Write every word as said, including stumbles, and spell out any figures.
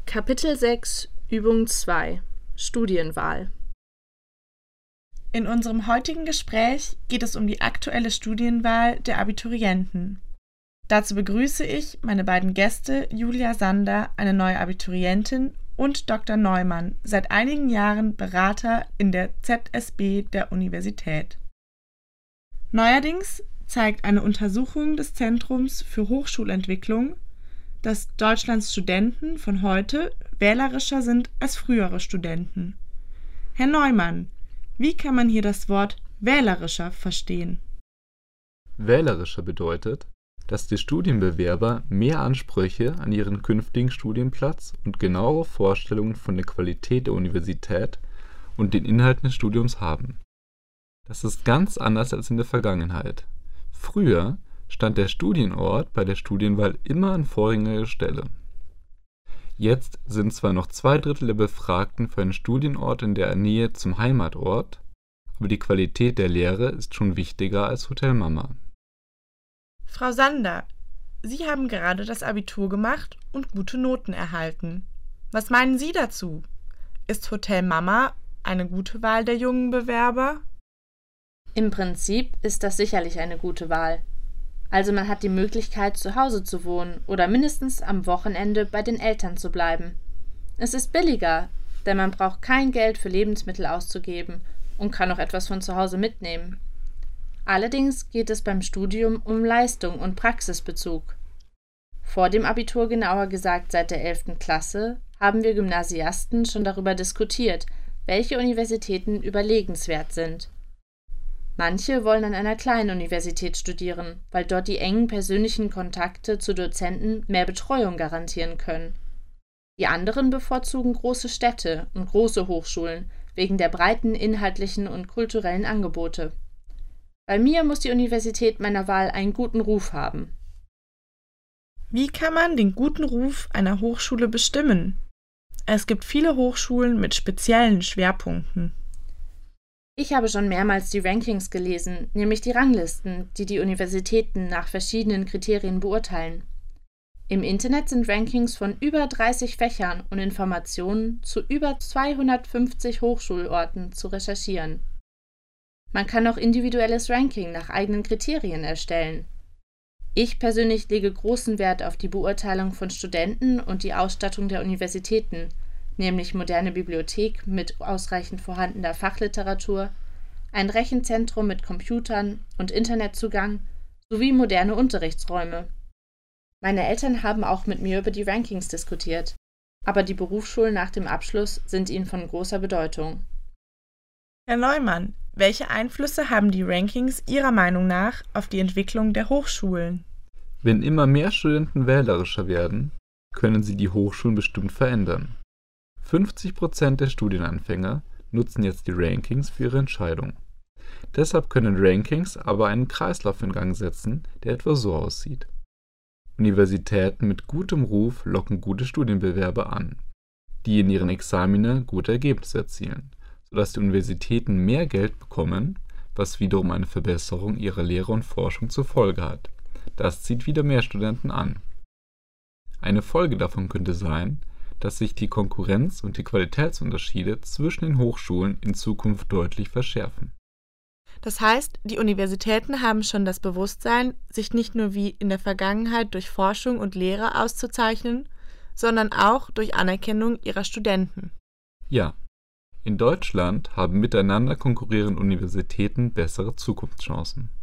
Kapitel sechs, Übung zwei Studienwahl. In unserem heutigen Gespräch geht es um die aktuelle Studienwahl der Abiturienten. Dazu begrüße ich meine beiden Gäste Julia Sander, eine neue Abiturientin, und Doktor Neumann, seit einigen Jahren Berater in der Z S B der Universität. Neuerdings zeigt eine Untersuchung des Zentrums für Hochschulentwicklung, dass Deutschlands Studenten von heute wählerischer sind als frühere Studenten. Herr Neumann, wie kann man hier das Wort wählerischer verstehen? Wählerischer bedeutet, dass die Studienbewerber mehr Ansprüche an ihren künftigen Studienplatz und genauere Vorstellungen von der Qualität der Universität und den Inhalten des Studiums haben. Das ist ganz anders als in der Vergangenheit. Früher stand der Studienort bei der Studienwahl immer an vorrangiger Stelle. Jetzt sind zwar noch zwei Drittel der Befragten für einen Studienort in der Nähe zum Heimatort, aber die Qualität der Lehre ist schon wichtiger als Hotel Mama. Frau Sander, Sie haben gerade das Abitur gemacht und gute Noten erhalten. Was meinen Sie dazu? Ist Hotel Mama eine gute Wahl der jungen Bewerber? Im Prinzip ist das sicherlich eine gute Wahl. Also man hat die Möglichkeit, zu Hause zu wohnen oder mindestens am Wochenende bei den Eltern zu bleiben. Es ist billiger, denn man braucht kein Geld für Lebensmittel auszugeben und kann auch etwas von zu Hause mitnehmen. Allerdings geht es beim Studium um Leistung und Praxisbezug. Vor dem Abitur, genauer gesagt seit der elften Klasse, haben wir Gymnasiasten schon darüber diskutiert, welche Universitäten überlegenswert sind. Manche wollen an einer kleinen Universität studieren, weil dort die engen persönlichen Kontakte zu Dozenten mehr Betreuung garantieren können. Die anderen bevorzugen große Städte und große Hochschulen wegen der breiten inhaltlichen und kulturellen Angebote. Bei mir muss die Universität meiner Wahl einen guten Ruf haben. Wie kann man den guten Ruf einer Hochschule bestimmen? Es gibt viele Hochschulen mit speziellen Schwerpunkten. Ich habe schon mehrmals die Rankings gelesen, nämlich die Ranglisten, die die Universitäten nach verschiedenen Kriterien beurteilen. Im Internet sind Rankings von über dreißig Fächern und Informationen zu über zweihundertfünfzig Hochschulorten zu recherchieren. Man kann auch individuelles Ranking nach eigenen Kriterien erstellen. Ich persönlich lege großen Wert auf die Beurteilung von Studenten und die Ausstattung der Universitäten, nämlich moderne Bibliothek mit ausreichend vorhandener Fachliteratur, ein Rechenzentrum mit Computern und Internetzugang sowie moderne Unterrichtsräume. Meine Eltern haben auch mit mir über die Rankings diskutiert, aber die Berufsschulen nach dem Abschluss sind ihnen von großer Bedeutung. Herr Neumann, welche Einflüsse haben die Rankings Ihrer Meinung nach auf die Entwicklung der Hochschulen? Wenn immer mehr Studenten wählerischer werden, können sie die Hochschulen bestimmt verändern. fünfzig Prozent der Studienanfänger nutzen jetzt die Rankings für ihre Entscheidung. Deshalb können Rankings aber einen Kreislauf in Gang setzen, der etwa so aussieht. Universitäten mit gutem Ruf locken gute Studienbewerber an, die in ihren Examina gute Ergebnisse erzielen, sodass die Universitäten mehr Geld bekommen, was wiederum eine Verbesserung ihrer Lehre und Forschung zur Folge hat. Das zieht wieder mehr Studenten an. Eine Folge davon könnte sein, dass sich die Konkurrenz und die Qualitätsunterschiede zwischen den Hochschulen in Zukunft deutlich verschärfen. Das heißt, die Universitäten haben schon das Bewusstsein, sich nicht nur wie in der Vergangenheit durch Forschung und Lehre auszuzeichnen, sondern auch durch Anerkennung ihrer Studenten. Ja, in Deutschland haben miteinander konkurrierende Universitäten bessere Zukunftschancen.